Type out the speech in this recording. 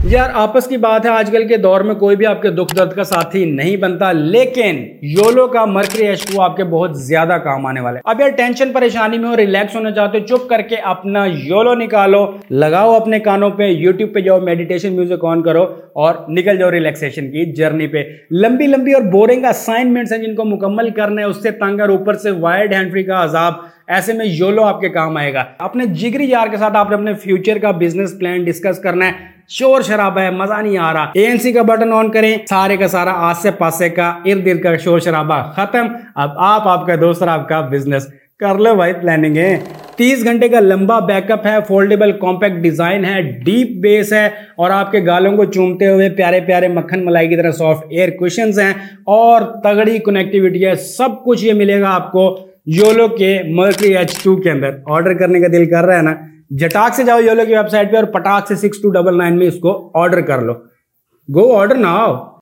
यार आपस की बात है, आजकल के दौर में कोई भी आपके दुख दर्द का साथी नहीं बनता, लेकिन योलो का मर्करी H2 आपके बहुत ज्यादा काम आने वाले। अब यार टेंशन परेशानी में हो, रिलैक्स होना चाहते हो, चुप करके अपना योलो निकालो, लगाओ अपने कानों पे, यूट्यूब पे जाओ, मेडिटेशन म्यूजिक ऑन करो और निकल जाओ रिलैक्सेशन की जर्नी पे। लंबी लंबी और बोरिंग असाइनमेंट्स हैं जिनको मुकम्मल करना है, उससे तंग और ऊपर से वायर्ड हैंड फ्री का अजाब, ऐसे में योलो आपके काम आएगा। अपने जिगरी यार के साथ आपने अपने फ्यूचर का बिजनेस प्लान डिस्कस करना है, शोर शराबा है, मजा नहीं आ रहा, ANC का बटन ऑन करें, सारे का सारा आसे पासे का इर्द गिर्द का शोर शराबा खत्म। अब आप, आपका दोस्त और आपका बिजनेस कर लो भाई। प्लानिंग है, 30 घंटे का लंबा बैकअप है, फोल्डेबल कॉम्पैक्ट डिजाइन है, डीप बेस है और आपके गालों को चूमते हुए प्यारे प्यारे मक्खन मलाई की तरह सॉफ्ट एयर कुशंस हैं और तगड़ी कनेक्टिविटी है। सब कुछ ये मिलेगा आपको योलो के मर्करी H2 के अंदर। ऑर्डर करने का दिल कर रहा है ना, झटाक से जाओ योलो की वेबसाइट पे और पटाक से 6299 में इसको ऑर्डर कर लो। गो ऑर्डर नाउ।